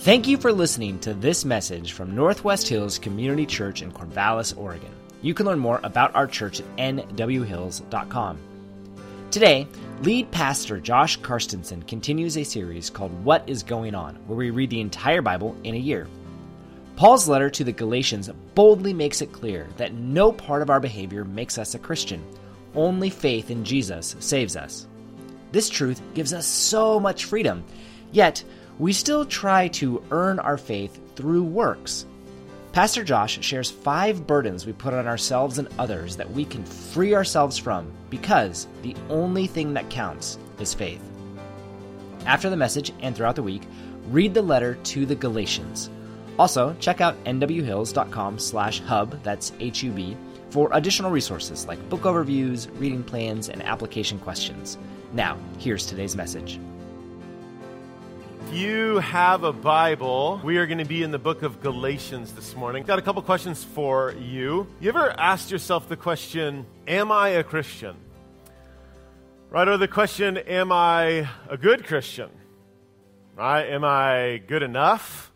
Thank you for listening to this message from Northwest Hills Community Church in Corvallis, Oregon. You can learn more about our church at nwhills.com. Today, lead pastor Josh Karstensen continues a series called What is Going On, where we read the entire Bible in a year. Paul's letter to the Galatians boldly makes it clear that no part of our behavior makes us a Christian. Only faith in Jesus saves us. This truth gives us so much freedom, yet we still try to earn our faith through works. Pastor Josh shares 5 burdens we put on ourselves and others that we can free ourselves from because the only thing that counts is faith. After the message and throughout the week, read the letter to the Galatians. Also, check out nwhills.com/hub, that's HUB, for additional resources like book overviews, reading plans, and application questions. Now, here's today's message. If you have a Bible, we are going to be in the book of Galatians this morning. Got a couple questions for you. You ever asked yourself the question, am I a Christian? Right, or the question, am I a good Christian? Right, am I good enough?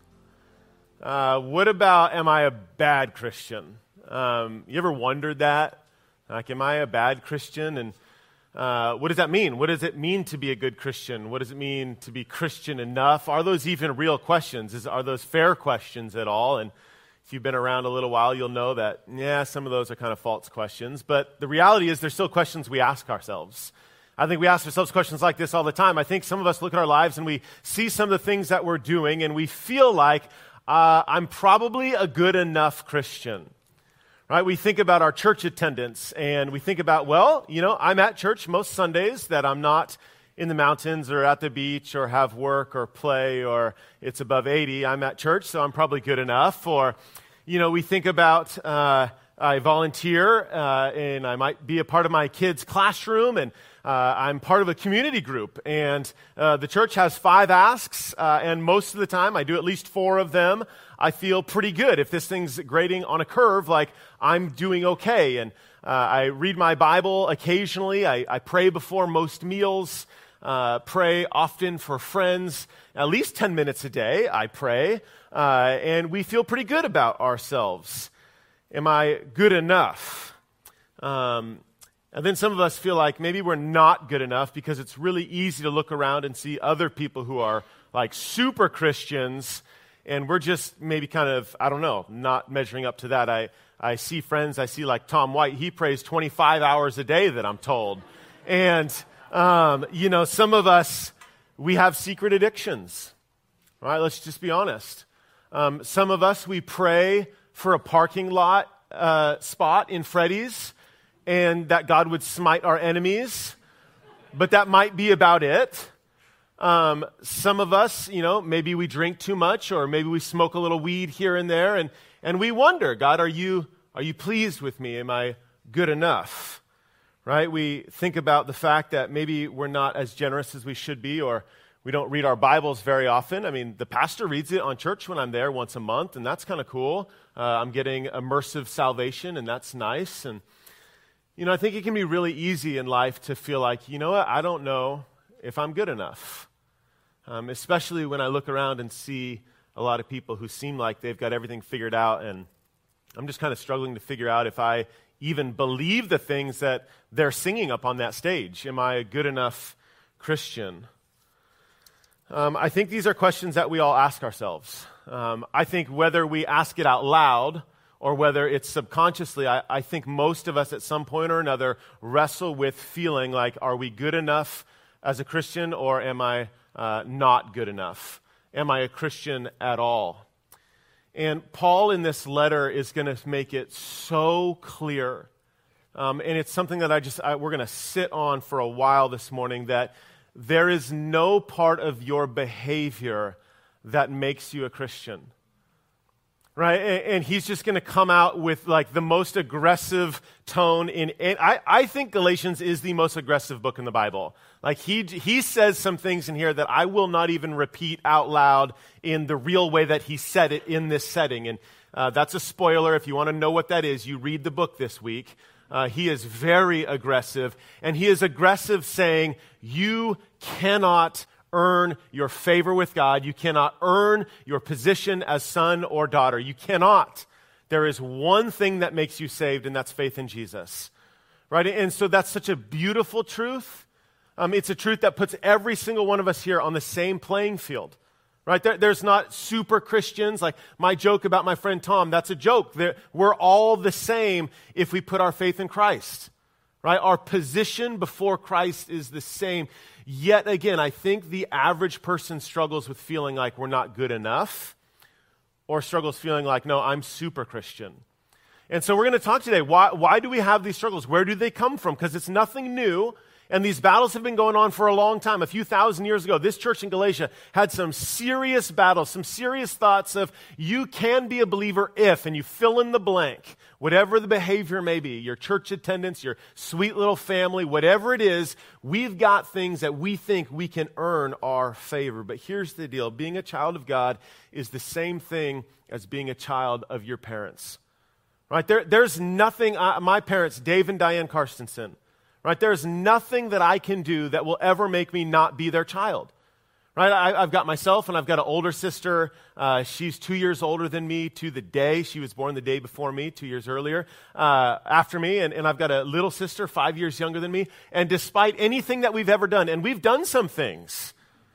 What about, am I a bad Christian? You ever wondered that? Like, am I a bad Christian? And what does that mean? What does it mean to be a good Christian? What does it mean to be Christian enough? Are those even real questions? Are those fair questions at all? And if you've been around a little while, you'll know that, some of those are kind of false questions. But the reality is they're still questions we ask ourselves. I think we ask ourselves questions like this all the time. I think some of us look at our lives and we see some of the things that we're doing and we feel like, I'm probably a good enough Christian. Right, we think about our church attendance, and we think about, I'm at church most Sundays, that I'm not in the mountains or at the beach or have work or play or it's above 80. I'm at church, so I'm probably good enough. Or, we think about I volunteer, and I might be a part of my kids' classroom, and I'm part of a community group. And the church has 5 asks, and most of the time, I do at least 4 of them. I feel pretty good. If this thing's grading on a curve, like I'm doing okay. And I read my Bible occasionally. I pray before most meals, pray often for friends. At least 10 minutes a day, I pray. And we feel pretty good about ourselves. Am I good enough? And then some of us feel like maybe we're not good enough because it's really easy to look around and see other people who are like super Christians, and we're just maybe kind of, not measuring up to that. I see friends, I see like Tom White, he prays 25 hours a day that I'm told. And, some of us, we have secret addictions, right? Let's just be honest. Some of us, we pray for a parking lot spot in Freddy's, and that God would smite our enemies, but that might be about it. Some of us, maybe we drink too much, or maybe we smoke a little weed here and there, and we wonder, God, are you pleased with me? Am I good enough? Right? We think about the fact that maybe we're not as generous as we should be, or we don't read our Bibles very often. I mean, the pastor reads it on church when I'm there once a month, and that's kind of cool. I'm getting immersive salvation, and that's nice. And, I think it can be really easy in life to feel like, I don't know if I'm good enough. Especially when I look around and see a lot of people who seem like they've got everything figured out, and I'm just kind of struggling to figure out if I even believe the things that they're singing up on that stage. Am I a good enough Christian? I think these are questions that we all ask ourselves. I think whether we ask it out loud or whether it's subconsciously, I think most of us at some point or another wrestle with feeling like, are we good enough as a Christian, or am I not good enough? Am I a Christian at all? And Paul in this letter is going to make it so clear, and it's something that we're going to sit on for a while this morning, that there is no part of your behavior that makes you a Christian. Right? And he's just going to come out with like the most aggressive tone I think Galatians is the most aggressive book in the Bible. Like he says some things in here that I will not even repeat out loud in the real way that he said it in this setting. And that's a spoiler. If you want to know what that is, you read the book this week. He is very aggressive, and he is aggressive saying, you cannot earn your favor with God. You cannot earn your position as son or daughter. You cannot. There is one thing that makes you saved, and that's faith in Jesus. Right? And so that's such a beautiful truth. It's a truth that puts every single one of us here on the same playing field. Right? There's not super Christians. Like my joke about my friend Tom, that's a joke. We're all the same if we put our faith in Christ. Right? Our position before Christ is the same. Yet again, I think the average person struggles with feeling like we're not good enough, or struggles feeling like, no, I'm super Christian. And so we're going to talk today. Why do we have these struggles? Where do they come from? Because it's nothing new. And these battles have been going on for a long time. A few thousand years ago, this church in Galatia had some serious battles, some serious thoughts of you can be a believer if, and you fill in the blank, whatever the behavior may be, your church attendance, your sweet little family, whatever it is, we've got things that we think we can earn our favor. But here's the deal. Being a child of God is the same thing as being a child of your parents. Right? There's nothing, my parents, Dave and Diane Karstensen, right? There's nothing that I can do that will ever make me not be their child. Right? I've got myself, and I've got an older sister. She's 2 years older than me to the day. She was born the day before me, 2 years earlier, after me. And I've got a little sister, 5 years younger than me. And despite anything that we've ever done, and we've done some things,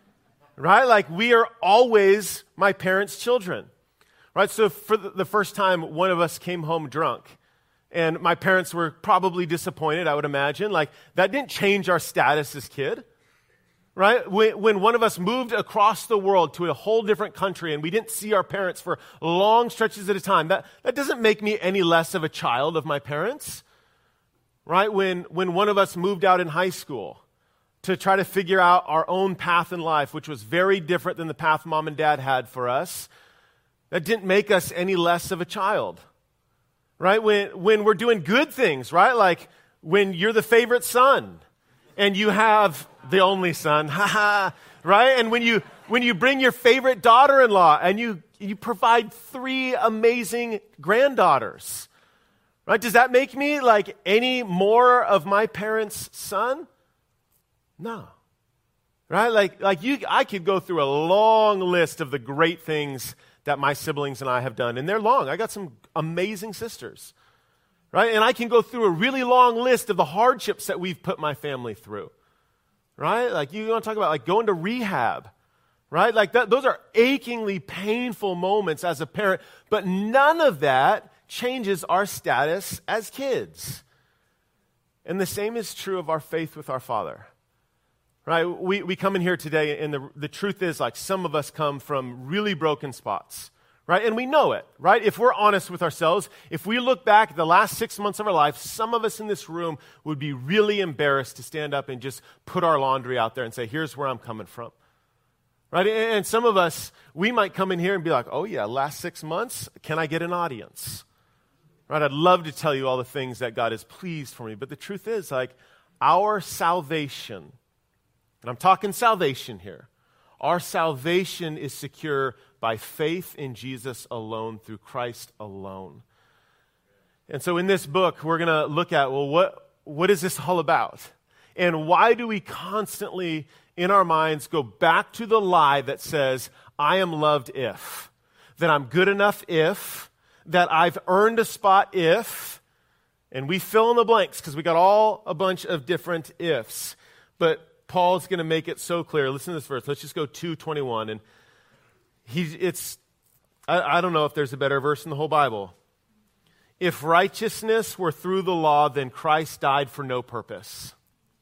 right? Like we are always my parents' children. Right? So for the first time, one of us came home drunk. And my parents were probably disappointed, I would imagine. Like, that didn't change our status as kid, right? When one of us moved across the world to a whole different country and we didn't see our parents for long stretches at a time, that doesn't make me any less of a child of my parents, right? When one of us moved out in high school to try to figure out our own path in life, which was very different than the path mom and dad had for us, that didn't make us any less of a child. Right? When we're doing good things, right? Like when you're the favorite son and you have the only son, right? And when you bring your favorite daughter-in-law and you provide 3 amazing granddaughters, right? Does that make me like any more of my parents' son? No. Right? I could go through a long list of the great things that my siblings and I have done. And they're long. I got some amazing sisters, right? And I can go through a really long list of the hardships that we've put my family through, right? Like you want to talk about like going to rehab, right? Like those are achingly painful moments as a parent, but none of that changes our status as kids. And the same is true of our faith with our Father. Right? We come in here today, and the truth is, like, some of us come from really broken spots, right? And we know it, right? If we're honest with ourselves, if we look back at the last 6 months of our life, some of us in this room would be really embarrassed to stand up and just put our laundry out there and say, here's where I'm coming from, right? And some of us, we might come in here and be like, oh yeah, last 6 months, can I get an audience? Right? I'd love to tell you all the things that God is pleased for me, but the truth is, like, our salvation, and I'm talking salvation here. Our salvation is secure by faith in Jesus alone, through Christ alone. And so in this book, we're going to look at, well, what is this all about? And why do we constantly, in our minds, go back to the lie that says, I am loved if, that I'm good enough if, that I've earned a spot if, and we fill in the blanks because we got all a bunch of different ifs. But Paul's going to make it so clear. Listen to this verse. Let's just go 2:21. And I don't know if there's a better verse in the whole Bible. If righteousness were through the law, then Christ died for no purpose.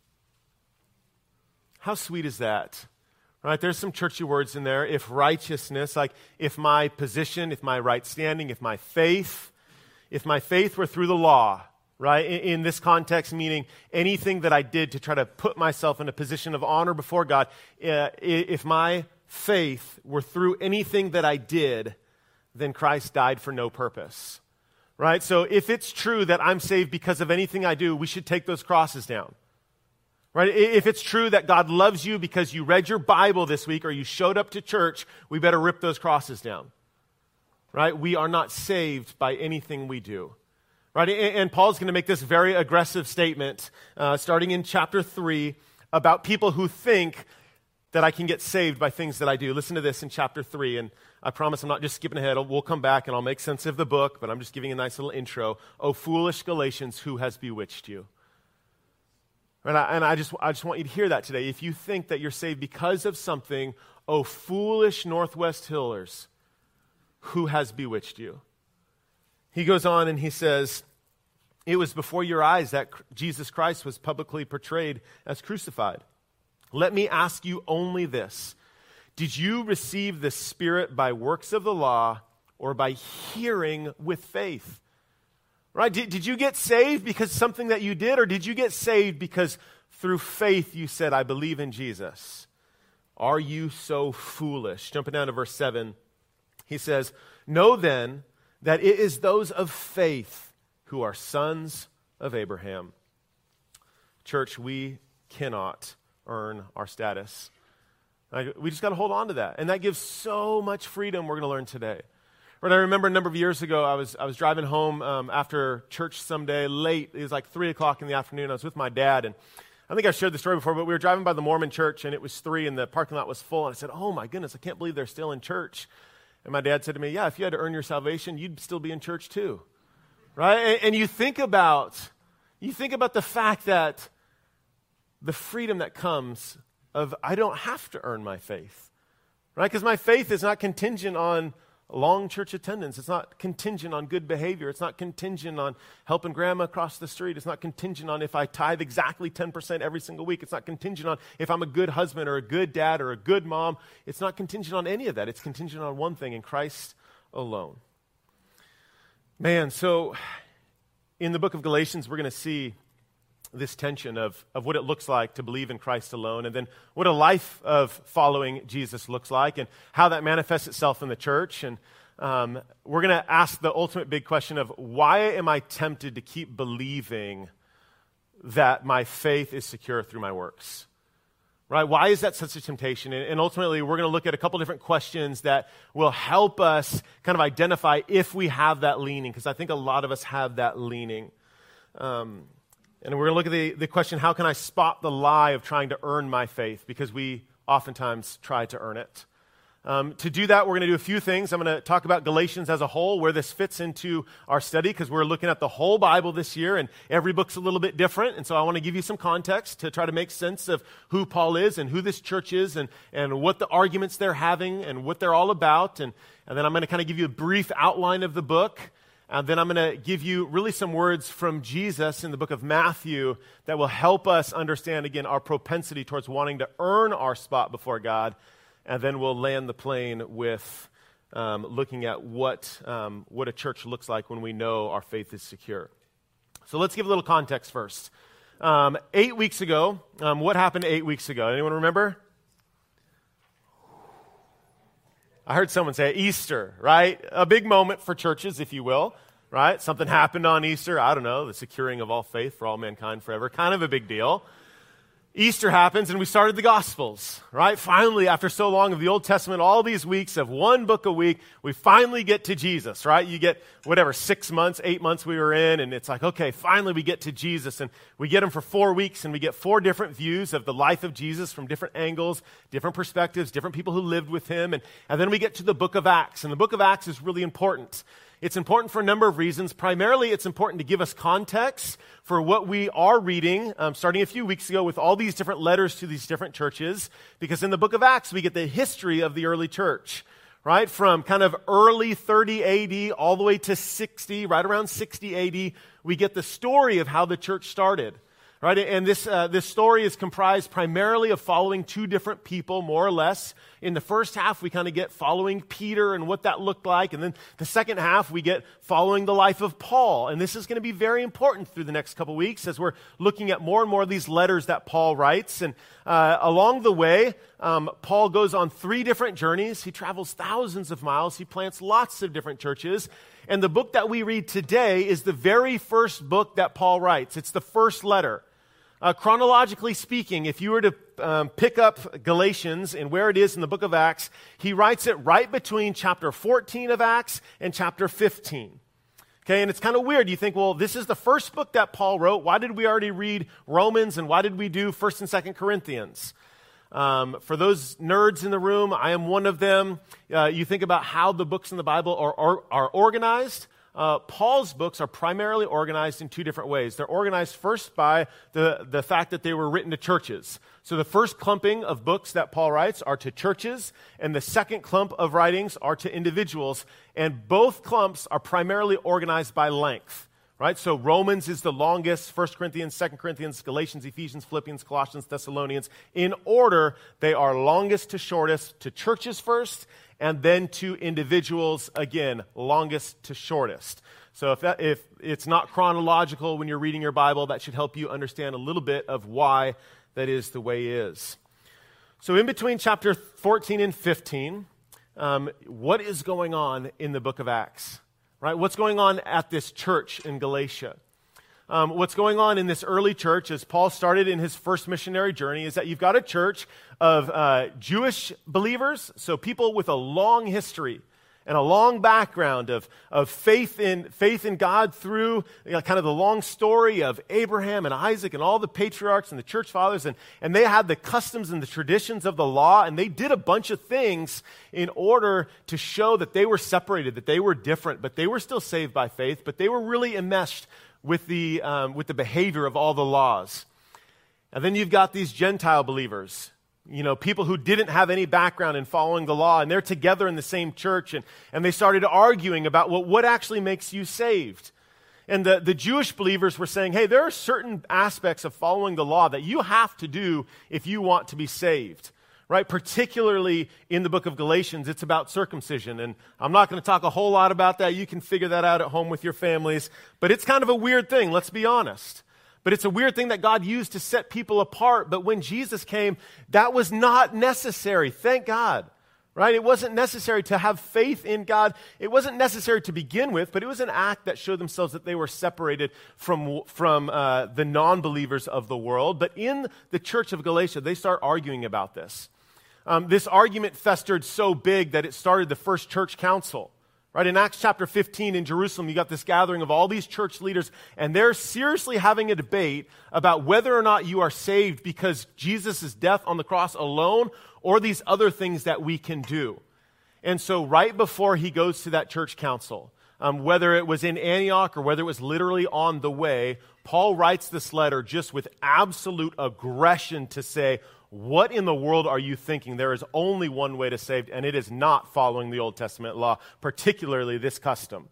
How sweet is that? Right? There's some churchy words in there. If righteousness, like if my position, if my right standing, if my faith were through the law, right? In this context, meaning anything that I did to try to put myself in a position of honor before God, if my faith were through anything that I did, then Christ died for no purpose, right? So if it's true that I'm saved because of anything I do, we should take those crosses down, right? If it's true that God loves you because you read your Bible this week or you showed up to church, we better rip those crosses down, right? We are not saved by anything we do. Right? And Paul's going to make this very aggressive statement, starting in chapter 3, about people who think that I can get saved by things that I do. Listen to this in chapter 3, and I promise I'm not just skipping ahead. We'll come back and I'll make sense of the book, but I'm just giving a nice little intro. O foolish Galatians, who has bewitched you? And I just want you to hear that today. If you think that you're saved because of something, O foolish Northwest Hillers, who has bewitched you? He goes on and he says, it was before your eyes that Jesus Christ was publicly portrayed as crucified. Let me ask you only this. Did you receive the Spirit by works of the law or by hearing with faith? Right? Did you get saved because something that you did, or did you get saved because through faith you said, I believe in Jesus? Are you so foolish? Jumping down to verse 7, he says, know then that it is those of faith who are sons of Abraham. Church, we cannot earn our status. We just got to hold on to that. And that gives so much freedom we're going to learn today. Right, I remember a number of years ago, I was driving home after church someday late. It was like 3 o'clock in the afternoon. I was with my dad, and I think I've shared the story before, but we were driving by the Mormon church, and it was 3, and the parking lot was full. And I said, oh my goodness, I can't believe they're still in church. And my dad said to me, yeah, if you had to earn your salvation, you'd still be in church too. Right? And you think about the fact that the freedom that comes of I don't have to earn my faith. Right? Because my faith is not contingent on long church attendance. It's not contingent on good behavior. It's not contingent on helping grandma across the street. It's not contingent on if I tithe exactly 10% every single week. It's not contingent on if I'm a good husband or a good dad or a good mom. It's not contingent on any of that. It's contingent on one thing, in Christ alone. Man, so in the book of Galatians, we're going to see this tension of what it looks like to believe in Christ alone, and then what a life of following Jesus looks like, and how that manifests itself in the church. And we're going to ask the ultimate big question of, why am I tempted to keep believing that my faith is secure through my works? Right? Why is that such a temptation? And ultimately, we're going to look at a couple different questions that will help us kind of identify if we have that leaning, because I think a lot of us have that leaning. And we're going to look at the question, how can I spot the lie of trying to earn my faith? Because we oftentimes try to earn it. To do that, we're going to do a few things. I'm going to talk about Galatians as a whole, where this fits into our study, because we're looking at the whole Bible this year, and every book's a little bit different. And so I want to give you some context to try to make sense of who Paul is and who this church is, and what the arguments they're having and what they're all about. And then I'm going to kind of give you a brief outline of the book. And then I'm going to give you really some words from Jesus in the book of Matthew that will help us understand, again, our propensity towards wanting to earn our spot before God. And then we'll land the plane with looking at what a church looks like when we know our faith is secure. So let's give a little context first. 8 weeks ago, what happened 8 weeks ago? Anyone remember? I heard someone say Easter, right? A big moment for churches, if you will, right? Something happened on Easter. I don't know, the securing of all faith for all mankind forever. Kind of a big deal. Easter happens and we started the Gospels, right? Finally, after so long of the Old Testament, all these weeks of one book a week, we finally get to Jesus, right? You get, 6 months, 8 months we were in, and it's like, okay, finally we get to Jesus, and we get him for 4 weeks, and we get 4 different views of the life of Jesus from different angles, different perspectives, different people who lived with him, and then we get to the book of Acts, and the book of Acts is really important. It's important for a number of reasons. Primarily, it's important to give us context for what we are reading, starting a few weeks ago with all these different letters to these different churches, because in the book of Acts, we get the history of the early church, right? From kind of early 30 AD all the way to 60, right around 60 AD, we get the story of how the church started. Right, and this story is comprised primarily of following 2 different people, more or less. In the first half, we kind of get following Peter and what that looked like. And then the second half, we get following the life of Paul. And this is going to be very important through the next couple weeks as we're looking at more and more of these letters that Paul writes. And along the way, Paul goes on 3 different journeys. He travels thousands of miles. He plants lots of different churches. And the book that we read today is the very first book that Paul writes. It's the first letter. Chronologically speaking, if you were to pick up Galatians and where it is in the book of Acts, he writes it right between chapter 14 of Acts and chapter 15. Okay, and it's kind of weird. You think, well, this is the first book that Paul wrote. Why did we already read Romans, and why did we do 1st and 2nd Corinthians? For those nerds in the room, I am one of them. You think about how the books in the Bible are organized. Paul's books are primarily organized in two different ways. They're organized first by the fact that they were written to churches. So the first clumping of books that Paul writes are to churches, and the second clump of writings are to individuals. And both clumps are primarily organized by length. Right? So Romans is the longest, 1 Corinthians, 2 Corinthians, Galatians, Ephesians, Philippians, Colossians, Thessalonians. In order, they are longest to shortest, to churches first, and then to individuals, again, longest to shortest. So if it's not chronological when you're reading your Bible, that should help you understand a little bit of why that is the way it is. So in between chapter 14 and 15, what is going on in the book of Acts? Right? What's going on at this church in Galatia? What's going on in this early church as Paul started in his first missionary journey is that you've got a church of Jewish believers, so people with a long history and a long background of faith in God through kind of the long story of Abraham and Isaac and all the patriarchs and the church fathers, and they had the customs and the traditions of the law, and they did a bunch of things in order to show that they were separated, that they were different, but they were still saved by faith, but they were really enmeshed with the behavior of all the laws. And then you've got these Gentile believers, people who didn't have any background in following the law, and they're together in the same church, and they started arguing about what actually makes you saved. And the Jewish believers were saying, hey, there are certain aspects of following the law that you have to do if you want to be saved. Right? Particularly in the book of Galatians, it's about circumcision. And I'm not going to talk a whole lot about that. You can figure that out at home with your families. But it's kind of a weird thing, let's be honest. But it's a weird thing that God used to set people apart. But when Jesus came, that was not necessary. Thank God. Right? It wasn't necessary to have faith in God. It wasn't necessary to begin with, but it was an act that showed themselves that they were separated from the non-believers of the world. But in the church of Galatia, they start arguing about this. This argument festered so big that it started the first church council. Right? In Acts chapter 15 in Jerusalem, you got this gathering of all these church leaders, and they're seriously having a debate about whether or not you are saved because Jesus' death on the cross alone, or these other things that we can do. And so right before he goes to that church council, whether it was in Antioch or whether it was literally on the way, Paul writes this letter just with absolute aggression to say, what in the world are you thinking? There is only one way to save, and it is not following the Old Testament law, particularly this custom.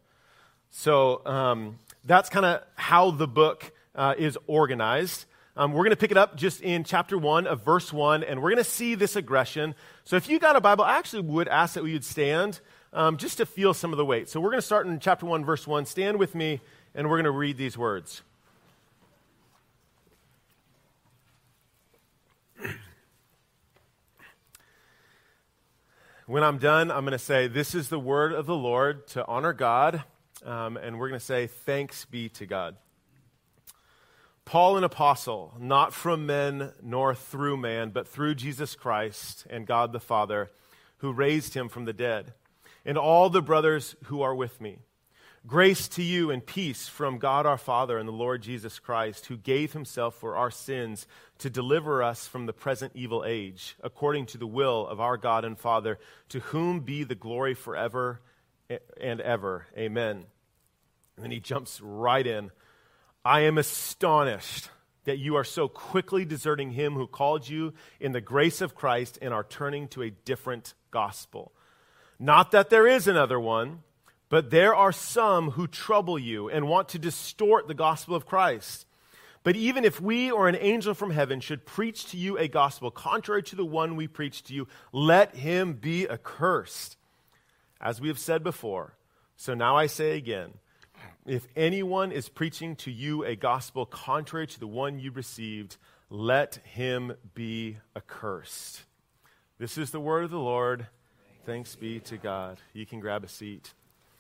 So that's kind of how the book is organized. We're going to pick it up just in chapter 1 of verse 1, and we're going to see this aggression. So if you got a Bible, I actually would ask that we would stand just to feel some of the weight. So we're going to start in chapter 1, verse 1. Stand with me, and we're going to read these words. When I'm done, I'm going to say, this is the word of the Lord to honor God, and we're going to say, thanks be to God. Paul, an apostle, not from men nor through man, but through Jesus Christ and God the Father, who raised him from the dead, and all the brothers who are with me. Grace to you and peace from God our Father and the Lord Jesus Christ, who gave himself for our sins to deliver us from the present evil age, according to the will of our God and Father, to whom be the glory forever and ever. Amen. And then he jumps right in. I am astonished that you are so quickly deserting him who called you in the grace of Christ and are turning to a different gospel. Not that there is another one, but there are some who trouble you and want to distort the gospel of Christ. But even if we or an angel from heaven should preach to you a gospel contrary to the one we preach to you, let him be accursed. As we have said before, so now I say again, if anyone is preaching to you a gospel contrary to the one you received, let him be accursed. This is the word of the Lord. Thanks be to God. You can grab a seat.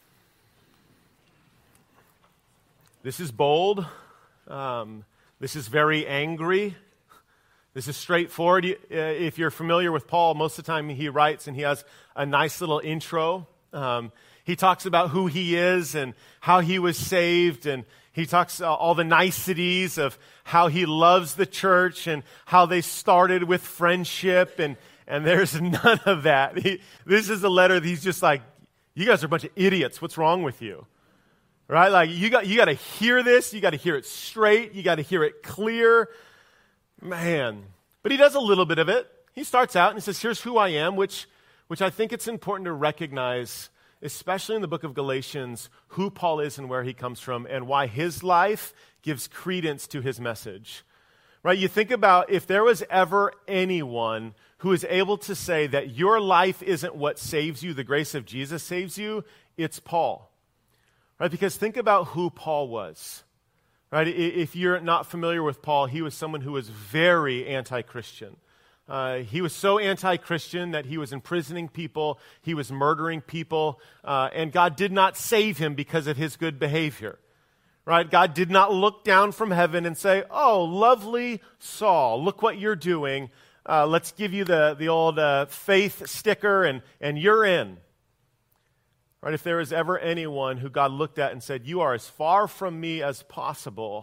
This is bold. This is very angry. This is straightforward. If you're familiar with Paul, most of the time he writes and he has a nice little intro. He talks about who he is and how he was saved, and He talks all the niceties of how he loves the church and how they started with friendship, and there's none of that. This is a letter that he's just like, you guys are a bunch of idiots. What's wrong with you? Right? Like, you got to hear this. You got to hear it straight. You got to hear it clear. Man. But he does a little bit of it. He starts out and he says, here's who I am, which I think it's important to recognize, especially in the book of Galatians, who Paul is and where he comes from and why his life gives credence to his message. Right? You think about if there was ever anyone who is able to say that your life isn't what saves you, the grace of Jesus saves you, it's Paul. Right? Because think about who Paul was. Right? If you're not familiar with Paul, he was someone who was very anti-Christian. He was so anti-Christian that he was imprisoning people, he was murdering people, and God did not save him because of his good behavior. Right? God did not look down from heaven and say, oh, lovely Saul, look what you're doing. Let's give you the old faith sticker and you're in. Right? If there was ever anyone who God looked at and said, you are as far from me as possible,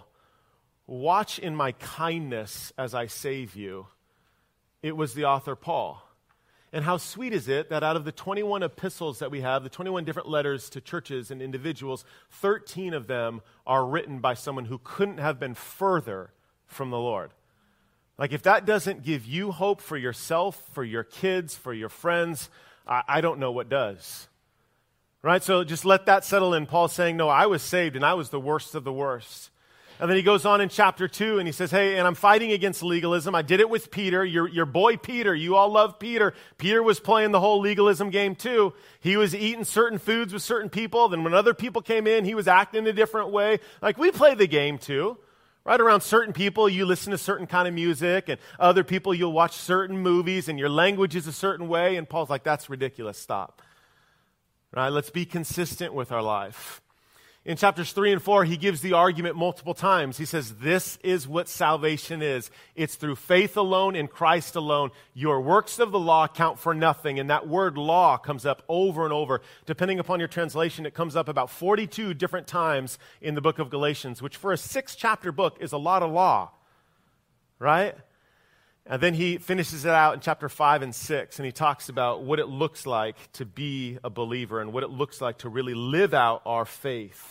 watch in my kindness as I save you, it was the author Paul. And how sweet is it that out of the 21 epistles that we have, the 21 different letters to churches and individuals, 13 of them are written by someone who couldn't have been further from the Lord. Like, if that doesn't give you hope for yourself, for your kids, for your friends, I don't know what does. Right? So just let that settle in. Paul's saying, no, I was saved and I was the worst of the worst. And then he goes on in chapter 2 and he says, hey, and I'm fighting against legalism. I did it with Peter, your boy Peter. You all love Peter. Peter was playing the whole legalism game too. He was eating certain foods with certain people. Then when other people came in, he was acting a different way. Like, we play the game too. Right? Around certain people, you listen to certain kind of music, and other people, you'll watch certain movies, and your language is a certain way. And Paul's like, that's ridiculous. Stop. Right? Let's be consistent with our life. In chapters 3 and 4, he gives the argument multiple times. He says, this is what salvation is. It's through faith alone in Christ alone. Your works of the law count for nothing. And that word law comes up over and over. Depending upon your translation, it comes up about 42 different times in the book of Galatians, which for a 6-chapter book is a lot of law. Right? And then he finishes it out in chapter 5 and 6, and he talks about what it looks like to be a believer and what it looks like to really live out our faith.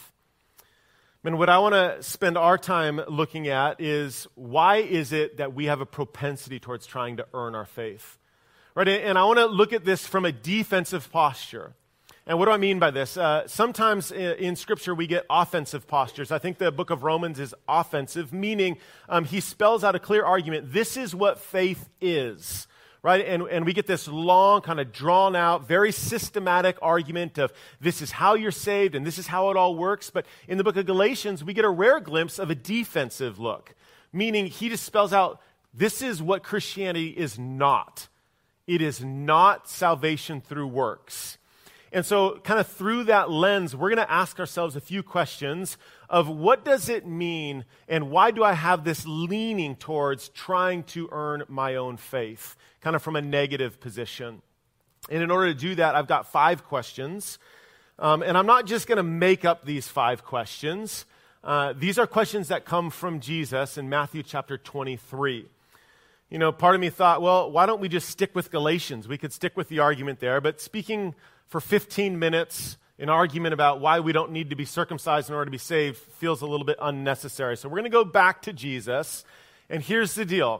And what I want to spend our time looking at is, why is it that we have a propensity towards trying to earn our faith? Right? And I want to look at this from a defensive posture. And what do I mean by this? Sometimes in Scripture we get offensive postures. I think the book of Romans is offensive, meaning he spells out a clear argument. This is what faith is. Right? And we get this long, kind of drawn out, very systematic argument of this is how you're saved and this is how it all works. But in the book of Galatians, we get a rare glimpse of a defensive look, meaning he just spells out this is what Christianity is not. It is not salvation through works. And so kind of through that lens, we're going to ask ourselves a few questions of what does it mean and why do I have this leaning towards trying to earn my own faith, kind of from a negative position. And in order to do that, I've got 5 questions. And I'm not just going to make up these 5 questions. These are questions that come from Jesus in Matthew chapter 23. You know, part of me thought, well, why don't we just stick with Galatians? We could stick with the argument there. But speaking for 15 minutes, an argument about why we don't need to be circumcised in order to be saved feels a little bit unnecessary. So we're going to go back to Jesus. And here's the deal.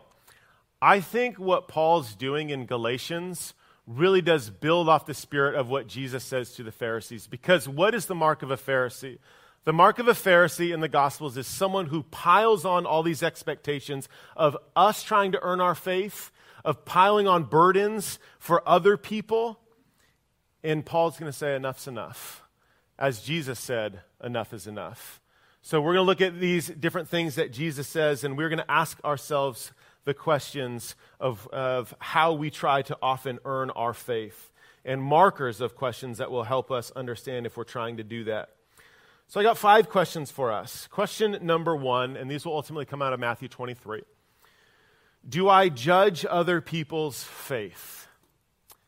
I think what Paul's doing in Galatians really does build off the spirit of what Jesus says to the Pharisees. Because what is the mark of a Pharisee? The mark of a Pharisee in the Gospels is someone who piles on all these expectations of us trying to earn our faith, of piling on burdens for other people. And Paul's going to say enough's enough. As Jesus said, enough is enough. So we're going to look at these different things that Jesus says, and we're going to ask ourselves the questions of how we try to often earn our faith, and markers of questions that will help us understand if we're trying to do that. So I got 5 questions for us. Question number 1, and these will ultimately come out of Matthew 23. Do I judge other people's faith?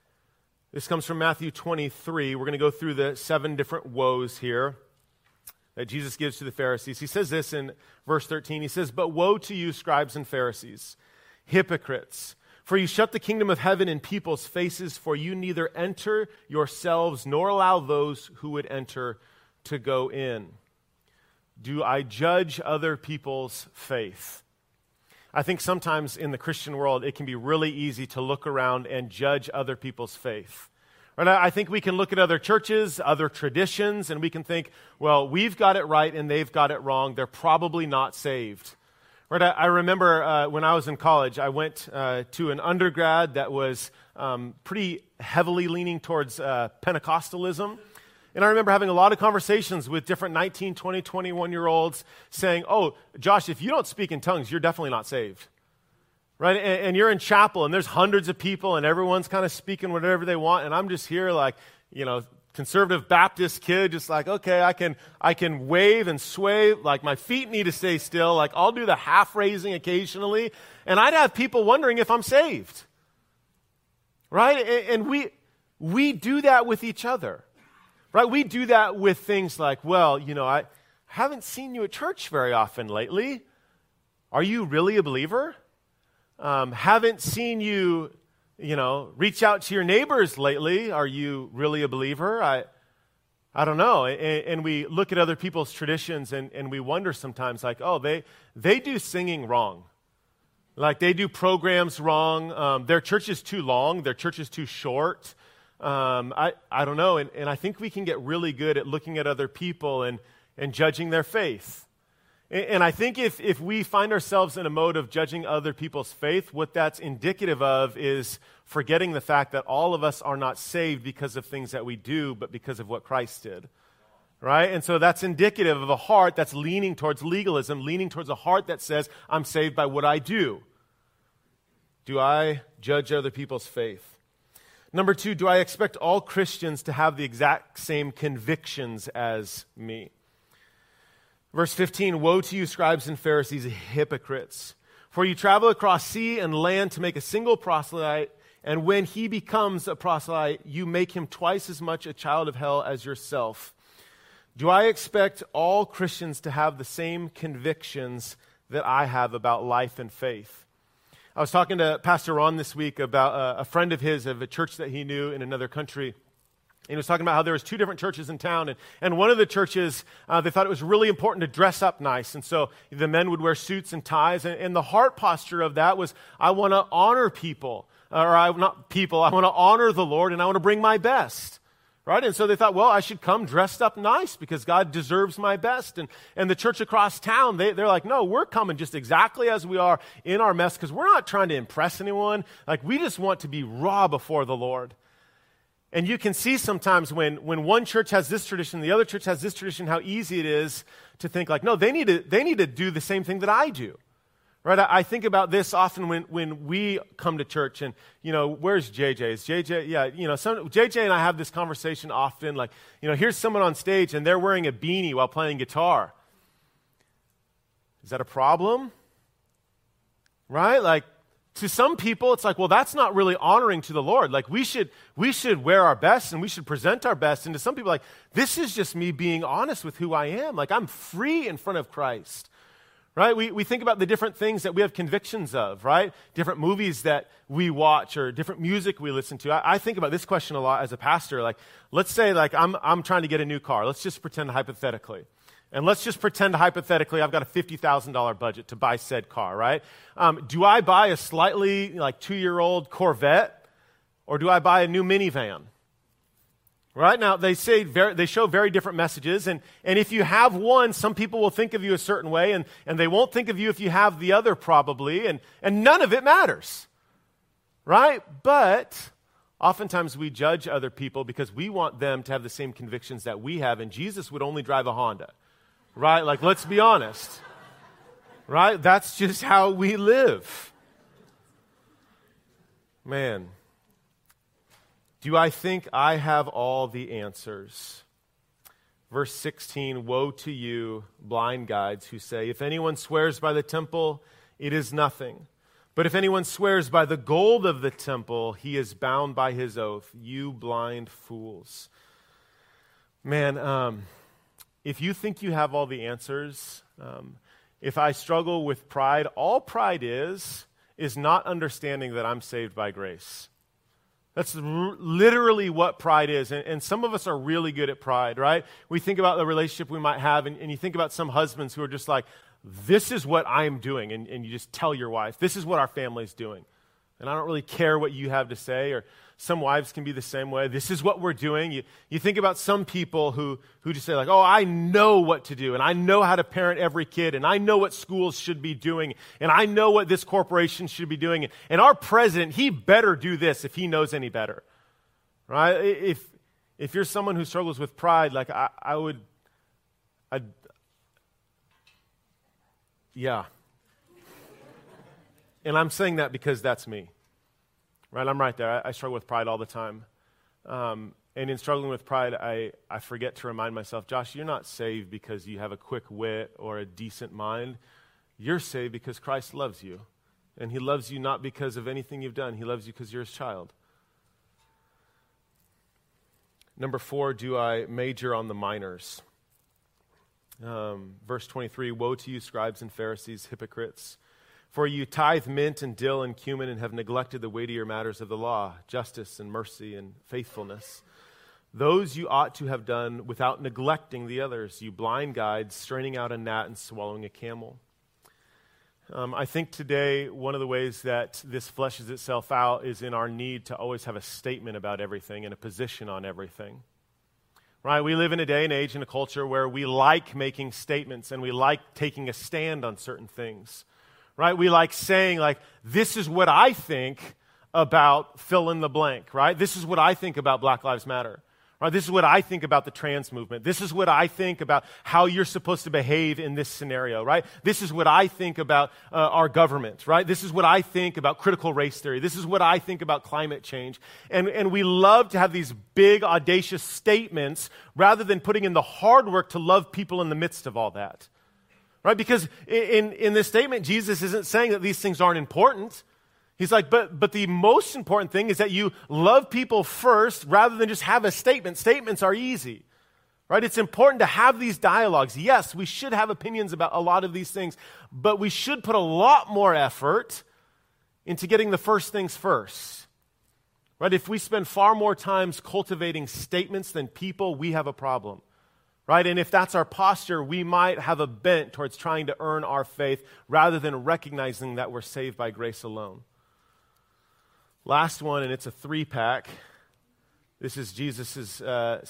This comes from Matthew 23. We're going to go through the 7 different woes here. that Jesus gives to the Pharisees. He says this in verse 13. He says, "But woe to you, scribes and Pharisees, hypocrites! For you shut the kingdom of heaven in people's faces, for you neither enter yourselves nor allow those who would enter to go in." Do I judge other people's faith? I think sometimes in the Christian world, it can be really easy to look around and judge other people's faith. Right? I think we can look at other churches, other traditions, and we can think, well, we've got it right and they've got it wrong. They're probably not saved. Right? I remember when I was in college, I went to an undergrad that was pretty heavily leaning towards Pentecostalism. And I remember having a lot of conversations with different 19, 20, 21-year-olds saying, "Oh, Josh, if you don't speak in tongues, you're definitely not saved." Right? And you're in chapel, and there's hundreds of people, and everyone's kind of speaking whatever they want, and I'm just here like, conservative Baptist kid, just like, okay, I can wave and sway, like my feet need to stay still, like I'll do the half raising occasionally, and I'd have people wondering if I'm saved. Right? And we do that with each other. Right? We do that with things like, well, I haven't seen you at church very often lately. Are you really a believer? Haven't seen you, reach out to your neighbors lately. Are you really a believer? I don't know. And we look at other people's traditions and we wonder sometimes like, oh, they do singing wrong. Like they do programs wrong. Their church is too long. Their church is too short. I don't know. And I think we can get really good at looking at other people and judging their faith. And I think if we find ourselves in a mode of judging other people's faith, what that's indicative of is forgetting the fact that all of us are not saved because of things that we do, but because of what Christ did. Right? And so that's indicative of a heart that's leaning towards legalism, leaning towards a heart that says, I'm saved by what I do. Do I judge other people's faith? Number 2, do I expect all Christians to have the exact same convictions as me? Verse 15, "Woe to you, scribes and Pharisees, hypocrites! For you travel across sea and land to make a single proselyte, and when he becomes a proselyte, you make him twice as much a child of hell as yourself." Do I expect all Christians to have the same convictions that I have about life and faith? I was talking to Pastor Ron this week about a friend of his of a church that he knew in another country. He was talking about how there was 2 different churches in town, and one of the churches, they thought it was really important to dress up nice, and so the men would wear suits and ties, and the heart posture of that was, I want to honor people, I want to honor the Lord, and I want to bring my best, right? And so they thought, well, I should come dressed up nice because God deserves my best, and the church across town, they're like, no, we're coming just exactly as we are in our mess because we're not trying to impress anyone, like we just want to be raw before the Lord. And you can see sometimes when one church has this tradition, the other church has this tradition, how easy it is to think like, no, they need to do the same thing that I do. Right? I think about this often when we come to church and, where's JJ? Is JJ, JJ and I have this conversation often like, here's someone on stage and they're wearing a beanie while playing guitar. Is that a problem? Right? Like, to some people, it's like, well, that's not really honoring to the Lord. Like, we should wear our best and we should present our best. And to some people, like, this is just me being honest with who I am. Like, I'm free in front of Christ, right? We think about the different things that we have convictions of, right? Different movies that we watch or different music we listen to. I think about this question a lot as a pastor. Like, let's say, like, I'm trying to get a new car. Let's just pretend hypothetically. And let's just pretend hypothetically I've got a $50,000 budget to buy said car, right? Do I buy a slightly 2-year-old Corvette or do I buy a new minivan? Right? Now, they show very different messages. And if you have one, some people will think of you a certain way and they won't think of you if you have the other probably. And none of it matters. Right? But oftentimes we judge other people because we want them to have the same convictions that we have. And Jesus would only drive a Honda. Right? Like, let's be honest. Right? That's just how we live. Man. Do I think I have all the answers? Verse 16, "Woe to you, blind guides, who say, if anyone swears by the temple, it is nothing. But if anyone swears by the gold of the temple, he is bound by his oath. You blind fools." Man, if you think you have all the answers, if I struggle with pride, all pride is not understanding that I'm saved by grace. That's literally what pride is. And some of us are really good at pride, right? We think about the relationship we might have, and you think about some husbands who are just like, this is what I'm doing. And you just tell your wife, this is what our family's doing. And I don't really care what you have to say. Or some wives can be the same way. This is what we're doing. You think about some people who just say like, oh, I know what to do, and I know how to parent every kid, and I know what schools should be doing, and I know what this corporation should be doing. And our president, he better do this if he knows any better. Right? If you're someone who struggles with pride, like yeah. And I'm saying that because that's me. Right? I'm right there. I struggle with pride all the time. And in struggling with pride, I forget to remind myself, Josh, you're not saved because you have a quick wit or a decent mind. You're saved because Christ loves you. And he loves you not because of anything you've done. He loves you because you're his child. Number 4, do I major on the minors? Verse 23, woe to you, scribes and Pharisees, hypocrites! For you tithe mint and dill and cumin and have neglected the weightier matters of the law, justice and mercy and faithfulness. Those you ought to have done without neglecting the others, you blind guides, straining out a gnat and swallowing a camel. I think today one of the ways that this fleshes itself out is in our need to always have a statement about everything and a position on everything. Right? We live in a day and age in a culture where we like making statements and we like taking a stand on certain things. Right? We like saying, like, this is what I think about fill in the blank, right? This is what I think about Black Lives Matter. Right? This is what I think about the trans movement. This is what I think about how you're supposed to behave in this scenario, right? This is what I think about our government, right? This is what I think about critical race theory. This is what I think about climate change. And we love to have these big, audacious statements rather than putting in the hard work to love people in the midst of all that. Right? Because in this statement, Jesus isn't saying that these things aren't important. He's like, but the most important thing is that you love people first rather than just have a statement. Statements are easy. Right? It's important to have these dialogues. Yes, we should have opinions about a lot of these things, but we should put a lot more effort into getting the first things first. Right? If we spend far more times cultivating statements than people, we have a problem. Right? And if that's our posture, we might have a bent towards trying to earn our faith rather than recognizing that we're saved by grace alone. Last one, and it's a 3-pack. This is Jesus'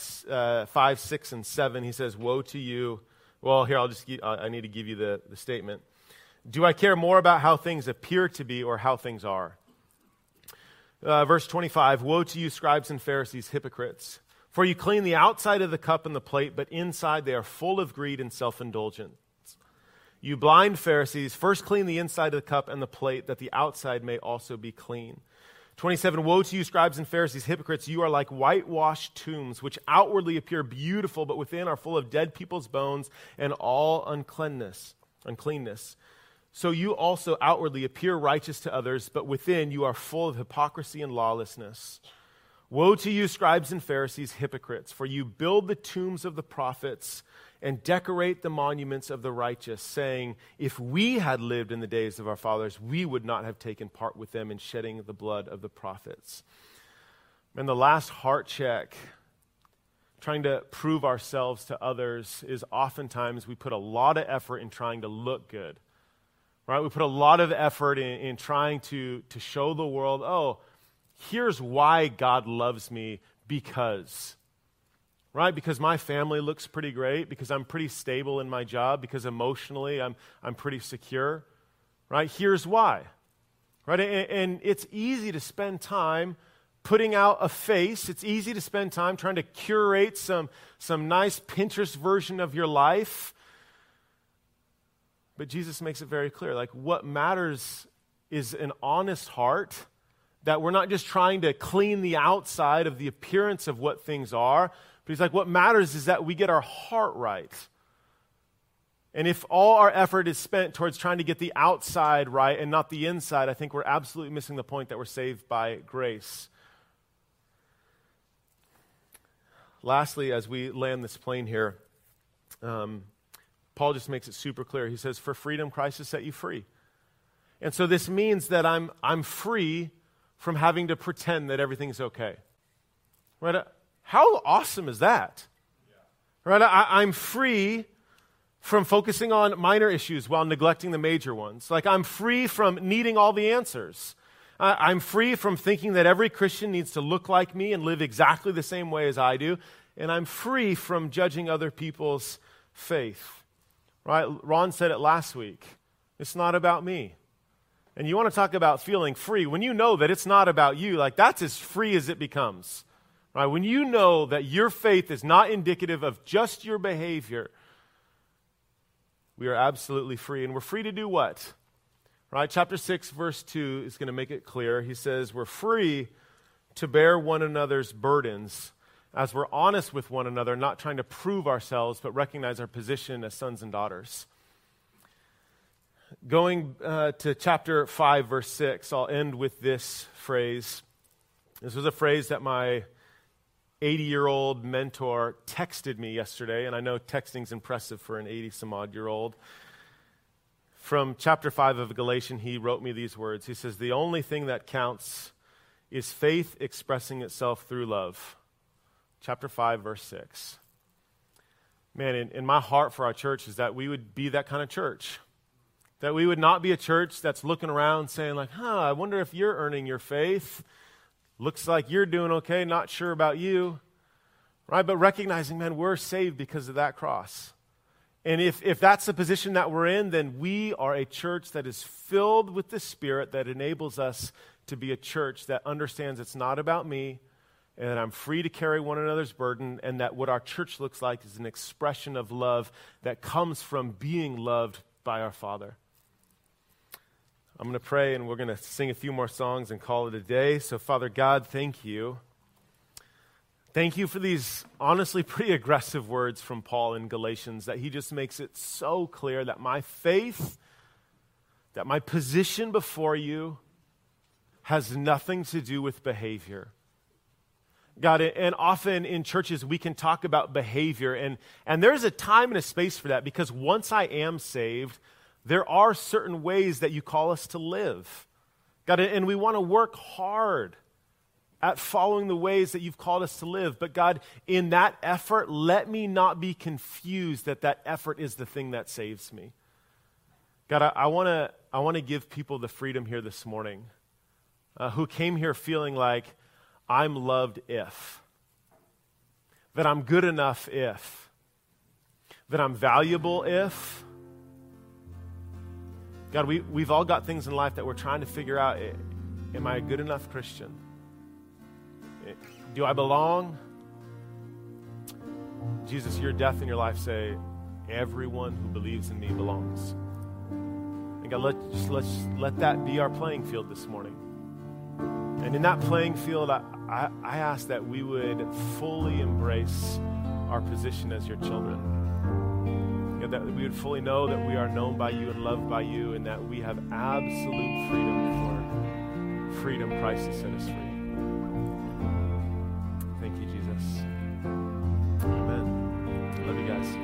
5, 6, and 7. He says, woe to you. Well, here, I need to give you the statement. Do I care more about how things appear to be or how things are? Verse 25, woe to you, scribes and Pharisees, hypocrites! For you clean the outside of the cup and the plate, but inside they are full of greed and self-indulgence. You blind Pharisees, first clean the inside of the cup and the plate, that the outside may also be clean. 27, woe to you, scribes and Pharisees, hypocrites! You are like whitewashed tombs, which outwardly appear beautiful, but within are full of dead people's bones and all uncleanness. So you also outwardly appear righteous to others, but within you are full of hypocrisy and lawlessness. Woe to you, scribes and Pharisees, hypocrites! For you build the tombs of the prophets and decorate the monuments of the righteous, saying, if we had lived in the days of our fathers, we would not have taken part with them in shedding the blood of the prophets. And the last heart check, trying to prove ourselves to others, is oftentimes we put a lot of effort in trying to look good. Right? We put a lot of effort in trying to show the world, oh, here's why God loves me, because, right? Because my family looks pretty great, because I'm pretty stable in my job, because emotionally I'm pretty secure, right? Here's why, right? And it's easy to spend time putting out a face. It's easy to spend time trying to curate some nice Pinterest version of your life. But Jesus makes it very clear, like what matters is an honest heart. That we're not just trying to clean the outside of the appearance of what things are, but he's like, what matters is that we get our heart right. And if all our effort is spent towards trying to get the outside right and not the inside, I think we're absolutely missing the point that we're saved by grace. Lastly, as we land this plane here, Paul just makes it super clear. He says, for freedom, Christ has set you free. And so this means that I'm free from having to pretend that everything's okay. Right? How awesome is that? Right? I'm free from focusing on minor issues while neglecting the major ones. Like, I'm free from needing all the answers. I'm free from thinking that every Christian needs to look like me and live exactly the same way as I do. And I'm free from judging other people's faith. Right? Ron said it last week. It's not about me. And you want to talk about feeling free. When you know that it's not about you, like, that's as free as it becomes. Right? When you know that your faith is not indicative of just your behavior, we are absolutely free. And we're free to do what? Right? Chapter 6, verse 2 is going to make it clear. He says, we're free to bear one another's burdens as we're honest with one another, not trying to prove ourselves, but recognize our position as sons and daughters. Going to chapter 5, verse 6, I'll end with this phrase. This was a phrase that my 80-year-old mentor texted me yesterday, and I know texting's impressive for an 80-some-odd-year-old. From chapter 5 of Galatians, he wrote me these words. He says, the only thing that counts is faith expressing itself through love. Chapter 5, verse 6. Man, in my heart for our church is that we would be that kind of church. That we would not be a church that's looking around saying like, I wonder if you're earning your faith. Looks like you're doing okay, not sure about you. Right? But recognizing, man, we're saved because of that cross. And if that's the position that we're in, then we are a church that is filled with the Spirit that enables us to be a church that understands it's not about me, and that I'm free to carry one another's burden, and that what our church looks like is an expression of love that comes from being loved by our Father. I'm going to pray, and we're going to sing a few more songs and call it a day. So, Father God, thank you. Thank you for these honestly pretty aggressive words from Paul in Galatians, that he just makes it so clear that my faith, that my position before you has nothing to do with behavior. God, and often in churches we can talk about behavior, and there's a time and a space for that, because once I am saved, there are certain ways that you call us to live. God, and we want to work hard at following the ways that you've called us to live. But God, in that effort, let me not be confused that effort is the thing that saves me. God, I want to give people the freedom here this morning who came here feeling like I'm loved if, that I'm good enough if, that I'm valuable if. God, we've all got things in life that we're trying to figure out. Am I a good enough Christian? Do I belong? Jesus, your death and your life say, everyone who believes in me belongs. And God, let's let that be our playing field this morning. And in that playing field, I ask that we would fully embrace our position as your children. God, that we would fully know that we are known by you and loved by you, and that we have absolute freedom for freedom Christ has set us free. Thank you, Jesus. Amen. Love you guys.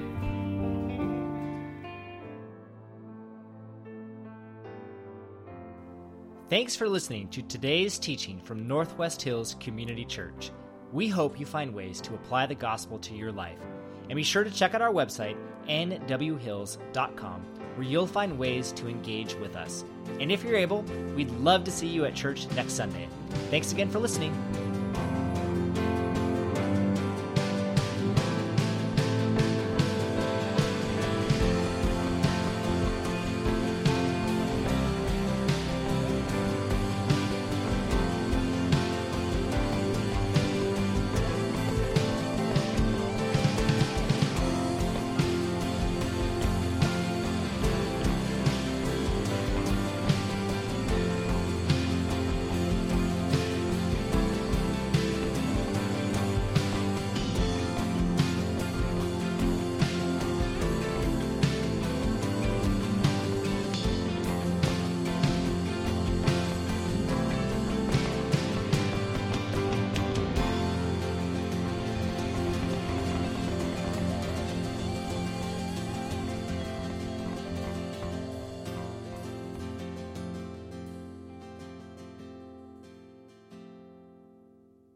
Thanks for listening to today's teaching from Northwest Hills Community Church. We hope you find ways to apply the gospel to your life. And be sure to check out our website, nwhills.com, where you'll find ways to engage with us. And if you're able, we'd love to see you at church next Sunday. Thanks again for listening.